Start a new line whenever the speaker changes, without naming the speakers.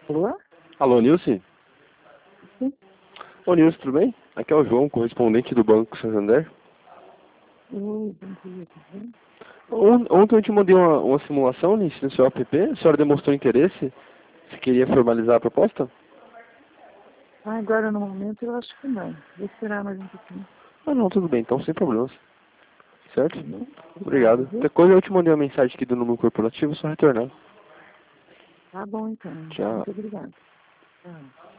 Alô?
Alô, Nilce?
Sim.
Ô, Nilce, tudo bem? Aqui é o João, correspondente do Banco Santander.
Oi, bom dia, tudo bem?
Ontem eu te mandei uma simulação, Nilce, no seu app. A senhora demonstrou interesse? Você queria formalizar a proposta?
Ah, agora no momento eu acho que não. Vou esperar mais um pouquinho.
Ah, não, tudo bem, então, sem problemas. Certo?
Tá bom? Obrigada,
Obrigado.
viu?
Qualquer coisa eu te mandei uma mensagem aqui do número corporativo, só retornar.
Tá bom então.
Tchau.
Muito obrigada. Tchau.